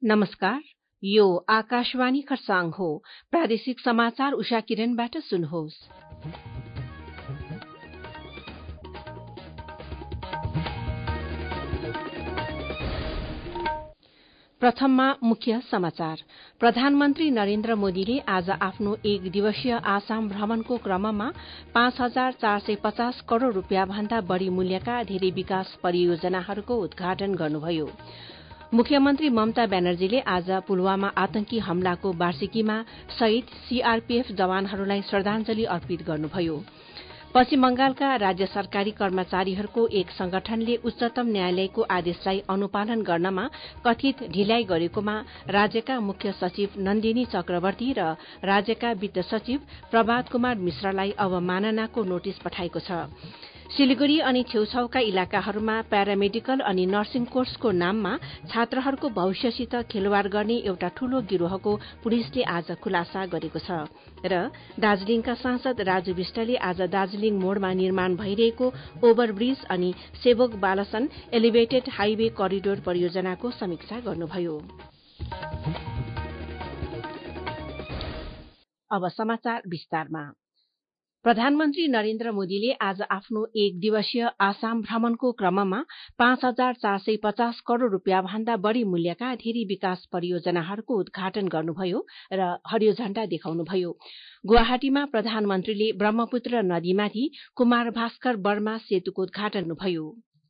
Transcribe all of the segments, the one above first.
नमस्कार, यो आकाशवाणी खरसाङ हो। प्रादेशिक समाचार उषा किरणबाट सुन्नुहोस्। प्रथममा मुख्य समाचार। प्रधानमन्त्री नरेन्द्र मोदीले आज आफ्नो एक दिवसीय आसाम भ्रमणको क्रममा 5,450 करोड़ रूपियाँ भन्दा बढ़ी मूल्यका धेरै विकास परियोजनाहरूको उद्घाटन गर्नुभयो। मुख्यमन्त्री ममता ब्यानर्जीले आज पुलवामा आतंकी हमलाको वार्षिकीमा शहीद सीआरपीएफ जवानहरूलाई श्रद्धांजलि अर्पित गर्नुभयो। पश्चिम बंगालका राज्य सरकारी कर्मचारीहरूको एक संगठनले उच्चतम न्यायालयको आदेशलाई अनुपालन गर्नमा कथित ढिलाइ गरेकोमा राज्यका मुख्य सचिव नन्दिनी चक्रवर्ती र राज्यका वित्त सचिव प्रभात कुमार मिश्रालाई अवमाननाको नोटिस पठाएको छ। सिलगढ़ी अनि छेउछाउका इलाकाहरूमा प्यारामेडिकल अनि नर्सिङ कोर्सको नाममा छात्रहरूको भविष्यसित खेलवाड़ गर्ने एउटा ठूलो गिरोहको पुलिसले आज खुलासा गरेको छ। र दार्जीलिङका सांसद राजु विष्टले आज दार्जीलिङ मोड़मा निर्माण भइरहेको ओभरब्रिज अनि Sevoke Balason elevated highway corridor परियोजनाको समीक्षा गर्नुभयो। अब समाचार विस्तारमा। प्रधानमन्त्री नरेन्द्र मोदीले आज आफ्नो एक दिवसीय आसाम भ्रमणको क्रममा 5,450 करोड़ रूपियाँ भन्दा बढ़ी मूल्यका धेरै विकास परियोजनाहरूको उद्घाटन गर्नुभयो र हरियो झण्डा देखाउनुभयो। गुवाहाटीमा प्रधानमन्त्रीले ब्रह्मपुत्र नदीमाथि कुमार भास्कर बर्मा सेतुको उद्घाटन गर्नुभयो।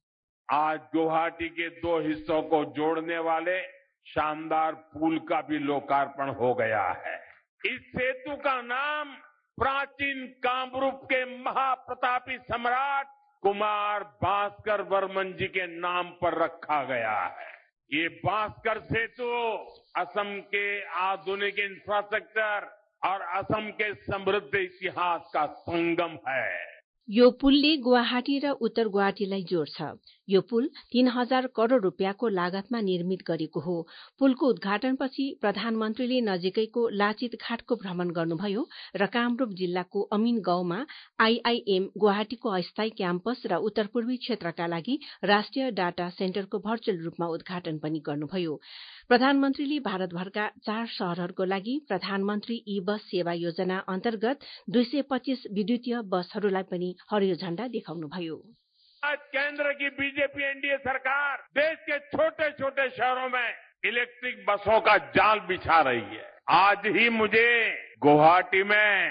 आज गुवाहाटी के दो हिस्सों को जोड़ने वाले शानदार पुल का भी लोकार्पण हो गया है। इस सेतु का नाम प्राचीन कामरूप के महाप्रतापी सम्राट कुमार भास्कर वर्मन जी के नाम पर रखा गया है। ये भास्कर सेतु असम के आधुनिक इंफ्रास्ट्रक्चर और असम के समृद्ध इतिहास का संगम है। यो पुलले गुवाहाटी र उत्तर गुवाहाटीलाई जोड्छ। यो पुल 3,000 करोड़ रूपियाँको लागतमा निर्मित गरेको हो। पुलको उद्घाटनपछि प्रधानमन्त्रीले नजिकैको लाचित घाटको भ्रमण गर्नुभयो र कामरूप जिल्लाको अमीन गाउँमा आईआईएम गुवाहाटीको अस्थायी क्याम्पस र उत्तर पूर्वी क्षेत्रका लागि राष्ट्रिय डाटा सेन्टरको भर्चुअल रूपमा उद्घाटन पनि गर्नुभयो। प्रधानमन्त्रीले भारतभरका 4 शहरहरूको लागि प्रधानमन्त्री ई बस सेवा योजना अन्तर्गत 225 विद्युतीय बसहरूलाई पनि हरियो झण्डा देखाउनुभयो। आज केंद्र की बीजेपी एनडीए सरकार देश के छोटे छोटे शहरों में इलेक्ट्रिक बसों का जाल बिछा रही है। आज ही मुझे गुवाहाटी में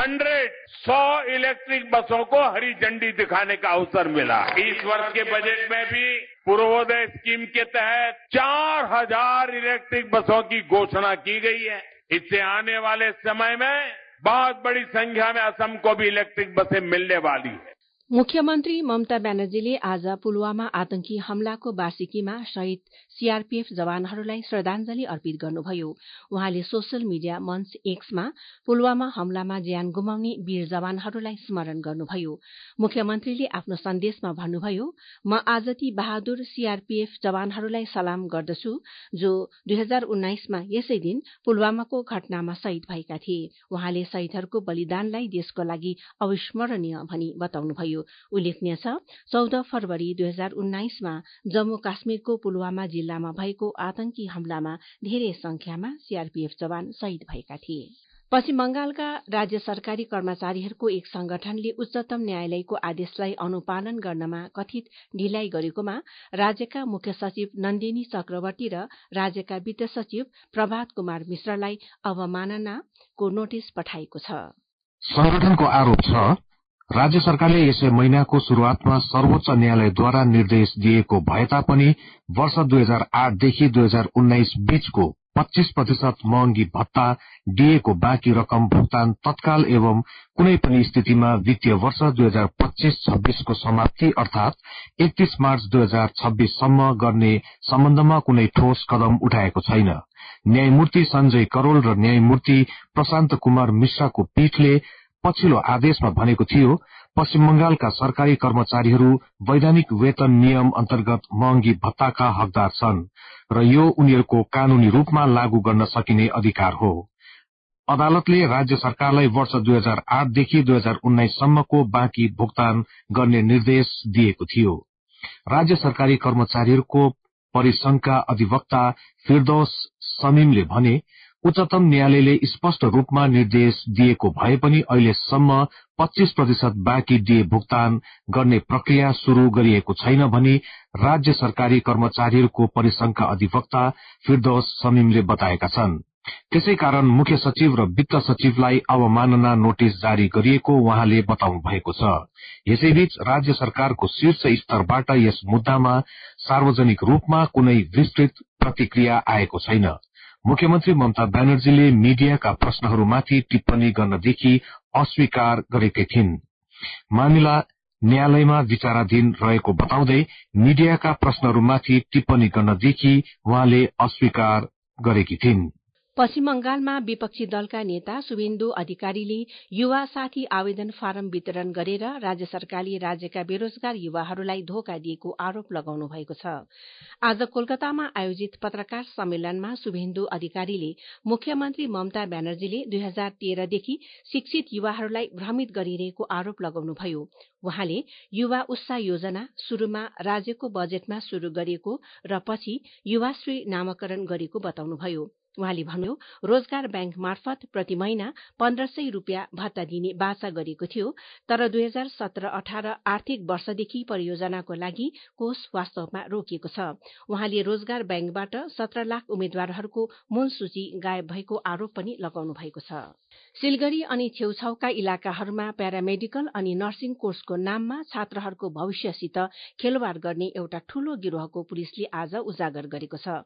100 इलेक्ट्रिक बसों को हरी झंडी दिखाने का अवसर मिला। इस वर्ष के बजट में भी पूर्वोदय स्कीम के तहत 4,000 इलेक्ट्रिक बसों की घोषणा की गई है। इससे आने वाले समय में बहुत बड़ी संख्या में असम को भी इलेक्ट्रिक बसें मिलने वाली है। मुख्यमन्त्री ममता ब्यानर्जीले आज पुलवामा आतंकी हमलाको वार्षिकीमा शहीद सीआरपीएफ जवानहरूलाई श्रद्धांजलि अर्पित गर्नुभयो। उहाँले सोशल मीडिया मंच एक्समा पुलवामा हमलामा ज्यान गुमाउने वीर जवानहरूलाई स्मरण गर्नुभयो। मुख्यमन्त्रीले आफ्नो सन्देशमा भन्नुभयो, म आज ती बहादुर सीआरपीएफ जवानहरूलाई सलाम गर्दछु जो 2019मा यसै दिन पुलवामाको घटनामा शहीद भएका थिए। उहाँले शहीदहरूको बलिदानलाई देशको लागि अविस्मरणीय भनी बताउनुभयो। उल्लेखनीय छ, 14 फरवरी 2019मा जम्मू काश्मीरको पुलवामा जिल्लामा भएको आतंकी हमलामा धेरै संख्यामा सीआरपीएफ जवान शहीद भएका थिए। पश्चिम बंगालका राज्य सरकारी कर्मचारीहरूको एक संगठनले उच्चतम न्यायालयको आदेशलाई अनुपालन गर्नमा कथित ढिलाइ गरेकोमा राज्यका मुख्य सचिव नन्दिनी चक्रवर्ती र राज्यका वित्त सचिव प्रभात कुमार मिश्रालाई अवमाननाको नोटिस पठाएको छ। संगठनको आरोप छ, राज्य सरकारले यसै महिनाको शुरूआतमा सर्वोच्च न्यायालयद्वारा निर्देश दिएको भए तापनि वर्ष 2008 देखि 2019 बीचको 25% महंगी भत्ता दिएको बाँकी रकम भुक्तान तत्काल एवं कुनै पनि स्थितिमा वित्तीय वर्ष 2025-26 को समाप्ति अर्थात 31 मार्च 2026 सम्म गर्ने सम्बन्धमा कुनै ठोस कदम उठाएको छैन। न्यायमूर्ति संजय करोल र न्यायमूर्ति प्रशान्त कुमार मिश्राको पीठले पछिल्लो आदेशमा भनेको थियो, पश्चिम बंगालका सरकारी कर्मचारीहरू वैधानिक वेतन नियम अन्तर्गत महंगी भत्ताका हकदार छन् र यो उनीहरूको कानूनी रूपमा लागू गर्न सकिने अधिकार हो। अदालतले राज्य सरकारलाई वर्ष 2008 देखि 2019 सम्मको बाँकी भुक्तान गर्ने निर्देश दिएको थियो। राज्य सरकारी कर्मचारीहरूको परिसंघका अधिवक्ता फिरदौस समीमले भने उच्चतम न्यायालयले स्पष्ट रूपमा निर्देश दिएको भए पनि अहिलेसम्म 25% बाँकी दिए भुक्तान गर्ने प्रक्रिया शुरू गरिएको छैन भनी राज्य सरकारी कर्मचारीहरूको परिसंघका अधिवक्ता फिरदौस समीमले बताएका छन्। त्यसै कारण मुख्य सचिव र वित्त सचिवलाई अवमानना नोटिस जारी गरिएको उहाँले बताउनु भएको छ। यसैबीच राज्य सरकारको शीर्ष स्तरबाट यस मुद्दामा सार्वजनिक रूपमा कुनै विस्तृत प्रतिक्रिया आएको छैन। मुख्यमन्त्री ममता ब्यानर्जीले मीडियाका प्रश्नहरूमाथि टिप्पणी गर्नदेखि अस्वीकार गरेकै थिइन्। मामिला न्यायालयमा विचाराधीन रहेको बताउँदै मीडियाका प्रश्नहरूमाथि टिप्पणी गर्नदेखि उहाँले अस्वीकार गरेकी थिइन्। पश्चिम बंगालमा विपक्षी दलका नेता शुभेन्दु अधिकारीले युवा साथी आवेदन फारम वितरण गरेर राज्य सरकारले राज्यका बेरोजगार युवाहरूलाई धोका दिएको आरोप लगाउनु भएको छ। आज कोलकातामा आयोजित पत्रकार सम्मेलनमा शुभेन्दु अधिकारीले मुख्यमन्त्री ममता ब्यानर्जीले 2013 देखि शिक्षित युवाहरूलाई भ्रमित गरिरहेको आरोप लगाउनुभयो। उहाँले युवा उत्साह योजना शुरूमा राज्यको बजेटमा शुरू गरिएको र पछि युवाश्री नामकरण गरेको बताउनुभयो। उहाँले भन्यो रोजगार बैंक मार्फत प्रति महिना 1500 रुपियाँ भत्ता दिने बाचा गरिएको थियो, तर 2017-18 आर्थिक वर्षदेखि परियोजनाको लागि कोष वास्तवमा रोकिएको छ। उहाँले रोजगार बैंकबाट 17 लाख उम्मेद्वारहरूको मूल सूची गायब भएको आरोप पनि लगाउनु भएको छ। सिलगढ़ी अनि छेउछाउका इलाकाहरूमा प्यारामेडिकल अनि नर्सिङ कोर्सको नाममा छात्रहरूको भविष्यसित खेलवाड़ गर्ने एउटा ठूलो गिरोहको पुलिसले आज उजागर गरेको छ।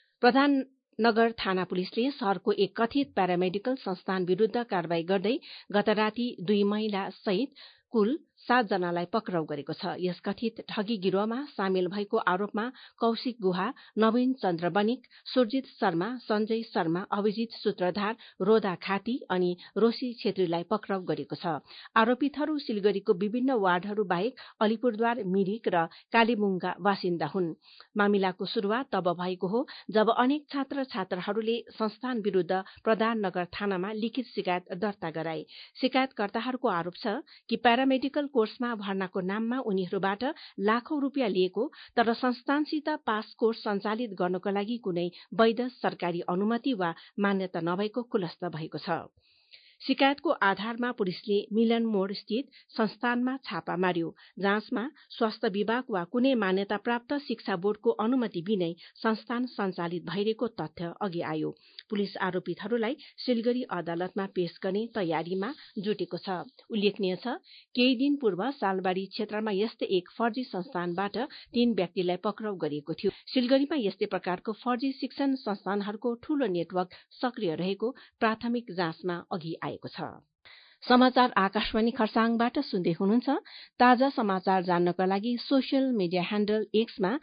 प्रधाननगर थाना पुलिसले शहरको एक कथित प्यारामेडिकल संस्थान विरूद्ध कारवाही गर्दै गत राति 2 महिला सहित कुल 7 जनालाई पक्राउ गरेको छ। यस कथित ठगी गिरोहमा सामेल भएको आरोपमा कौशिक गुहा, नवीन चन्द्र बनिक, सुरजित शर्मा, संजय शर्मा, अभिजित सूत्रधार, रोदा खाती अनि रोशी छेत्रीलाई पक्राउ गरेको छ। आरोपितहरू सिलगढ़ीको विभिन्न वार्डहरू बाहेक अलिपुरद्वार, मिरिक र कालीबुङका बासिन्दा हुन्। मामिलाको शुरूआत तब भएको हो जब अनेक छात्र छात्राहरूले संस्थान विरूद्ध प्रधाननगर थानामा लिखित शिकायत दर्ता गराए। शिकायतकर्ताहरूको आरोप छ कि प्यारामेडिकल कोर्समा भर्नाको नाममा उनीहरूबाट लाखौं रुपियाँ लिएको, तर संस्थानसित पास कोर्स सञ्चालित गर्नको लागि कुनै वैध सरकारी अनुमति वा मान्यता नभएको खुलस्त भएको छ। शिकायतको आधारमा पुलिसले मिलन मोड़ स्थित संस्थानमा छापा मार्यो। जाँचमा स्वास्थ्य विभाग वा कुनै मान्यता प्राप्त शिक्षा बोर्डको अनुमति बिनै संस्थान सञ्चालित भइरहेको तथ्य अघि आयो। पुलिस आरोपितहरूलाई सिलगढ़ी अदालतमा पेश गर्ने तयारीमा जुटेको छ। उल्लेखनीय छ, केही दिन पूर्व सालबारी क्षेत्रमा यस्तै एक फर्जी संस्थानबाट 3 व्यक्तिलाई पक्राउ गरिएको थियो। सिलगढ़ीमा यस्तै प्रकारको फर्जी शिक्षण संस्थानहरूको ठूलो नेटवर्क सक्रिय रहेको प्राथमिक जाँचमा अघि आएको छ। समाचार आकाशवाणी खरसाङबाट सुन्दै हुनुहुन्छ। ताजा समाचार जान्नका लागि सोशल मिडिया ह्यान्डल एक्समा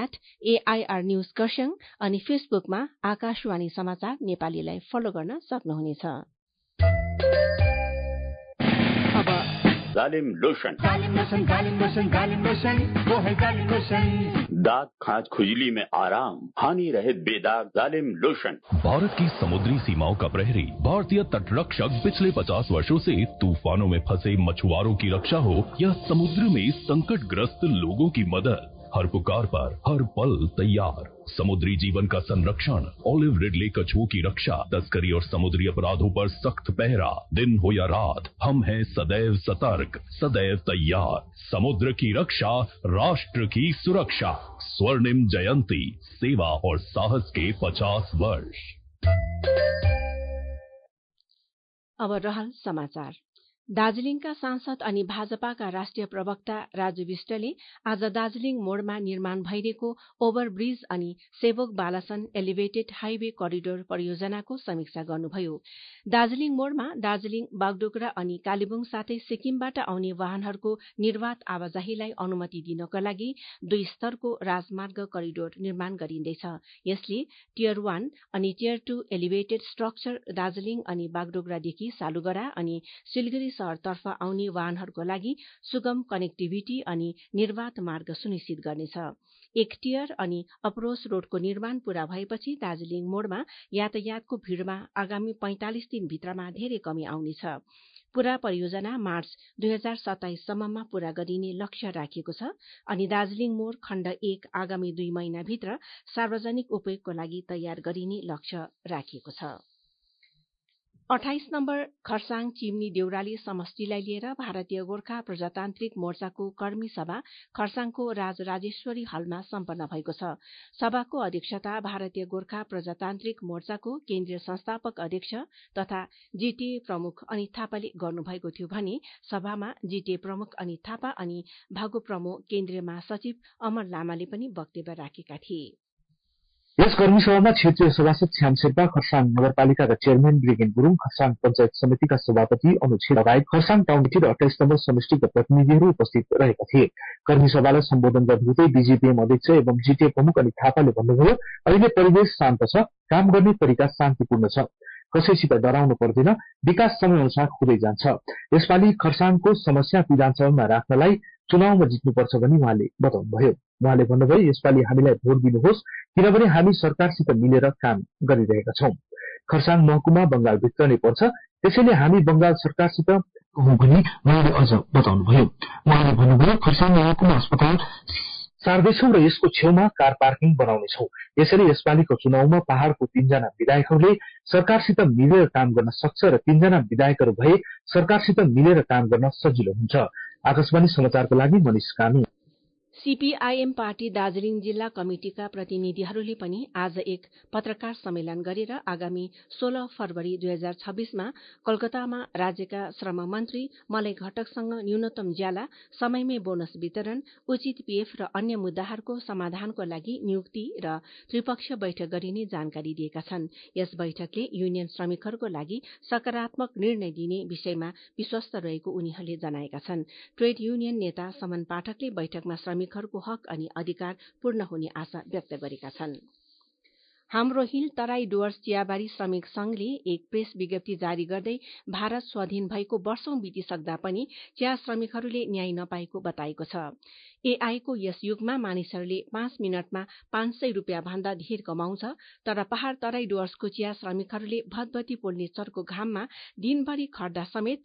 @AIR न्यूज खरसाङ अनि फेसबुकमा आकाशवाणी समाचार नेपालीलाई फलो गर्न सक्नुहुनेछ। जालिम लोशन वो है जालिम लोशन। दाग, खाज, खुजली में आराम, हानि रहे बेदाग जालिम लोशन। भारत की समुद्री सीमाओं का प्रहरी भारतीय तटरक्षक पिछले 50 वर्षों से तूफानों में फंसे मछुआरों की रक्षा हो या समुद्र में संकटग्रस्त लोगों की मदद, हर पुकार पर हर पल तैयार। समुद्री जीवन का संरक्षण, ऑलिव रिडले कछुओं की रक्षा, तस्करी और समुद्री अपराधों पर सख्त पहरा, दिन हो या रात, हम हैं सदैव सतर्क, सदैव तैयार। समुद्र की रक्षा, राष्ट्र की सुरक्षा। स्वर्णिम जयंती, सेवा और साहस के 50 वर्ष। अब रहल समाचार। दार्जीलिङका सांसद अनि भाजपाका राष्ट्रिय प्रवक्ता राजु विष्टले आज दार्जीलिङ मोड़मा निर्माण भइरहेको ओभरब्रिज अनि Sevoke Balason elevated highway corridor परियोजनाको समीक्षा गर्नुभयो। दार्जीलिङ मोड़मा दार्जीलिङ, बागडोगरा अनि कालेबुङ साथै सिक्किमबाट आउने वाहनहरूको निर्वाध आवाजाहीलाई अनुमति दिनको लागि 2 स्तरको राजमार्ग करिडोर निर्माण गरिँदैछ। यसले टियर 1 अनि टियर 2 एलिभेटेड स्ट्रक्चर दार्जीलिङ अनि बागडोगरादेखि सालुगढ़ा अनि सिलगढ़ी शहरतर्फ आउने वाहनहरूको लागि सुगम कनेक्टिभिटी अनि निर्वाध मार्ग सुनिश्चित गर्नेछ। 1 टियर अनि अप्रोच रोडको निर्माण पूरा भएपछि दार्जीलिङ मोड़मा यातायातको भीड़मा आगामी 45 दिनभित्रमा धेरै कमी आउनेछ। पूरा परियोजना मार्च 2027 सम्ममा पूरा गरिने लक्ष्य राखिएको छ अनि दार्जीलिङ मोड़ खण्ड 1 आगामी 2 महिनाभित्र सार्वजनिक उपयोगको लागि तयार गरिने लक्ष्य राखिएको छ। 28 नम्बर खरसाङ चिम्नी देउराली समष्टिलाई लिएर भारतीय गोर्खा प्रजातान्त्रिक मोर्चाको कर्मी सभा खरसाङको राजराजेश्वरी हलमा सम्पन्न भएको छ। सभाको अध्यक्षता भारतीय गोर्खा प्रजातान्त्रिक मोर्चाको केन्द्रीय संस्थापक अध्यक्ष तथा जीटीए प्रमुख अनित थापाले गर्नुभएको थियो भने सभामा जीटीए प्रमुख अनित थापा अनि भागोप्रमो केन्द्रीय महासचिव अमर लामाले पनि वक्तव्य राखेका थिए। यस कर्मी सभामा क्षेत्रीय सभासद श्याम शेर्पा, खरसाङ नगरपालिकाका चेयरम्यान ब्रिगेन गुरूङ, खरसाङ पञ्चायत समितिका सभापति अनुच्छेद लगायत खरसाङ टाउन कमिटी र 28 नम्बर समष्टिका प्रतिनिधिहरू उपस्थित रहेका थिए। कर्मी सभालाई सम्बोधन गर्नुहुँदै बीजेपीएम अध्यक्ष एवं जीटीए प्रमुख अनित थापाले भन्नुभयो, अहिले परिवेश शान्त छ, काम गर्ने तरिका शान्तिपूर्ण छ, कसैसित डराउनु पर्दैन, विकास समय अनुसार हुँदै जान्छ। यसपालि खरसाङको समस्या विधानसभामा राख्नलाई चुनावमा जित्नुपर्छ भनी उहाँले बताउनुभयो। उहाँले भन्नुभयो, यसपालि हामीलाई भोट दिनुहोस् किनभने हामी सरकारसित मिलेर काम गरिरहेका छौं। खरसाङ महकुमा बंगालभित्र नै पर्छ, त्यसैले हामी बंगाल सरकारसित हौं भनी उहाँले अझ बताउनुभयो। उहाँले भन्नुभयो, खरसाङ महकुमा अस्पताल सार्दैछौं र यसको छेउमा कार पार्किङ बनाउनेछौं। यसरी यसपालिको चुनावमा पहाड़को 3 जना विधायकहरूले सरकारसित मिलेर काम गर्न सक्छ र 3 जना विधायकहरू भए सरकारसित मिलेर काम गर्न सजिलो हुन्छ। आकाशवाणी समाचारको लागि मनिष कामी। सीपीआईएम पार्टी दार्जीलिङ जिल्ला कमिटिका प्रतिनिधिहरूले पनि आज एक पत्रकार सम्मेलन गरेर आगामी 16 फरवरी 2026मा कोलकातामा राज्यका श्रम मन्त्री मलाई घटकसँग न्यूनतम ज्याला, समयमै बोनस वितरण, उचित पीएफ र अन्य मुद्दाहरूको समाधानको लागि नियुक्ति र त्रिपक्षीय बैठक गरिने जानकारी दिएका छन्। यस बैठकले युनियन श्रमिकहरूको लागि सकारात्मक निर्णय दिने विषयमा विश्वस्त रहेको उनीहरूले जनाएका छन्। ट्रेड युनियन नेता समन पाठकले बैठकमा श्रमिकहरूको हक अनि अधिकार पूर्ण हुने आशा व्यक्त गरेका छन्। हाम्रो हिल तराई डुवर्स चियाबारी श्रमिक संघले एक प्रेस विज्ञप्ति जारी गर्दै भारत स्वाधीन भएको वर्षौं बितिसक्दा पनि चिया श्रमिकहरूले न्याय नपाएको बताएको छ। एआईको यस युगमा मानिसहरूले 5 मिनटमा 500 रुपियाँ भन्दा धेर कमाउँछ, तर पहाड़ तराई डुवर्सको चिया श्रमिकहरूले भदभती पोल्ने चर्को घाममा दिनभरि खट्दा समेत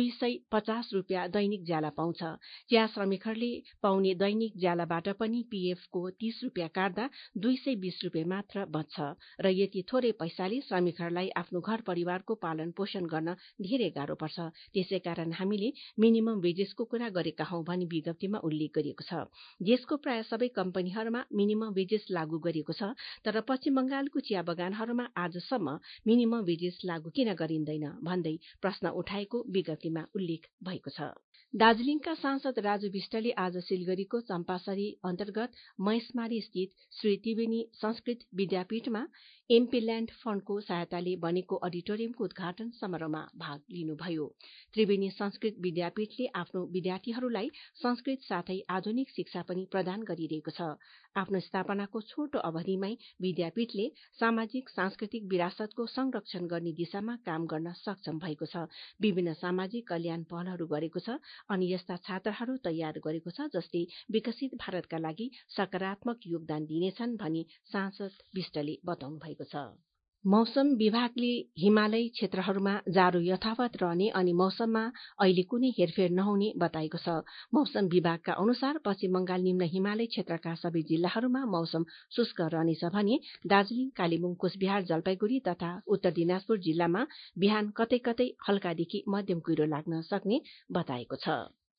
250 रुपियाँ दैनिक ज्याला पाउँछ। चिया श्रमिकहरूले पाउने दैनिक ज्यालाबाट पनि पीएफको 30 रुपियाँ काट्दा 220 रुपियाँ मात्र बच्छ र यति थोरै पैसाले श्रमिकहरूलाई आफ्नो घर परिवारको पालन पोषण गर्न धेरै गाह्रो पर्छ। त्यसैकारण हामीले मिनिमम वेजेसको कुरा गरेका हौं भनी विज्ञप्तिमा उल्लेख गरिएको छ। देशको प्राय सबै कम्पनीहरूमा मिनिमम वेजेस लागू गरिएको छ, तर पश्चिम बंगालको चिया बगानहरूमा आजसम्म मिनिमम वेजेस लागू किन गरिँदैन भन्दै प्रश्न उठाएको विज्ञप्तिमा उल्लेख भएको छ। दार्जीलिङका सांसद राजु विष्टले आज सिलगढ़ीको चम्पासरी अन्तर्गत महेशमारी स्थित श्री त्रिवेणी संस्कृत विद्यापीठमा एमपी ल्याण्ड फण्डको सहायताले बनेको अडिटोरियमको उद्घाटन समारोहमा भाग लिनुभयो। त्रिवेणी संस्कृत विद्यापीठले आफ्नो विद्यार्थीहरूलाई संस्कृत साथै आधुनिक शिक्षा पनि प्रदान गरिरहेको छ। आफ्नो स्थापनाको छोटो अवधिमै विद्यापीठले सामाजिक सांस्कृतिक विरासतको संरक्षण गर्ने दिशामा काम गर्न सक्षम भएको छ। विभिन्न सामाजिक कल्याण पहलहरू गरेको छ अनि यस्ता छात्रहरू तयार गरेको छ जसले विकसित भारतका लागि सकारात्मक योगदान दिनेछन् भनी सांसद विष्टले बताउनु भएको छ। मौसम विभागले हिमालय क्षेत्रहरूमा जाडो यथावत रहने अनि मौसममा अहिले कुनै हेरफेर नहुने बताएको छ। मौसम विभागका अनुसार पश्चिम बंगाल निम्न हिमालय क्षेत्रका सबै जिल्लाहरूमा मौसम शुष्क रहनेछ भने दार्जीलिङ, कालेबुङ, कोचबिहार, जलपाइगुड़ी तथा उत्तर दिनाजपुर जिल्लामा बिहान कतै कतै हल्कादेखि मध्यम कुहिरो लाग्न सक्ने बताएको छ।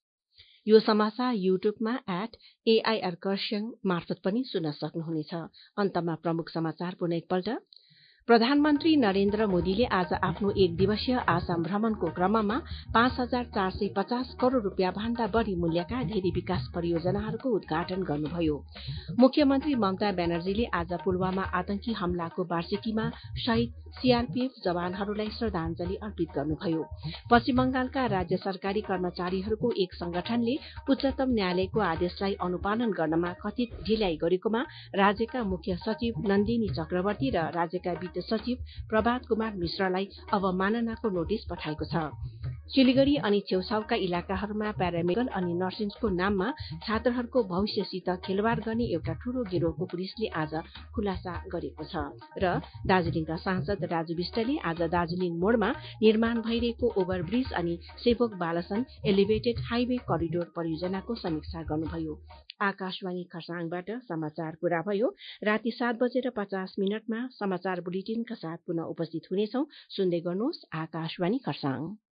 यो समाचार युट्युबमा @AIR खरसाङ मार्फत पनि सुन्न सक्नुहुनेछ। अन्तमा प्रमुख समाचार पुनः एकपल्ट। प्रधानमन्त्री नरेन्द्र मोदीले आज आफ्नो 1 दिवसीय आसाम भ्रमणको क्रममा 5,450 करोड़ रुपियाँ भन्दा बढ़ी मूल्यका धेरै विकास परियोजनाहरूको उद्घाटन गर्नुभयो। मुख्यमन्त्री ममता ब्यानर्जीले आज पुलवामा आतंकी हमलाको वार्षिकीमा शहीद सीआरपीएफ जवानहरूलाई श्रद्धांजलि अर्पित गर्नुभयो। पश्चिम बंगालका राज्य सरकारी कर्मचारीहरूको एक संगठनले उच्चतम न्यायालयको आदेशलाई अनुपालन गर्नमा कथित ढिल्याई गरेकोमा राज्यका मुख्य सचिव नन्दिनी चक्रवर्ती र राज्यका वित्त सचिव प्रभात कुमार मिश्रलाई अवमाननाको नोटिस पठाएको छ। सिलिगुडी अनि छेउछाउका इलाकाहरूमा प्यारामेडिकल अनि नर्सिङको नाममा छात्रहरूको भविष्यसित खेलवाड़ गर्ने एउटा ठूलो गिरोहको पुलिसले आज खुलासा गरेको छ। र दार्जीलिङका सांसद राजु विष्टले आज दार्जीलिङ मोड़मा निर्माण भइरहेको ओभरब्रिज अनि सेवक बालसन एलिभेटेड हाइवे करिडोर परियोजनाको समीक्षा गर्नुभयो। आकाशवाणी खरसाङबाट समाचार पूरा भयो। राति 7:50 समाचार बुलेटिनका साथ पुनः उपस्थित हुनेछौं। सुन्दै गर्नुहोस् आकाशवाणी खरसाङ।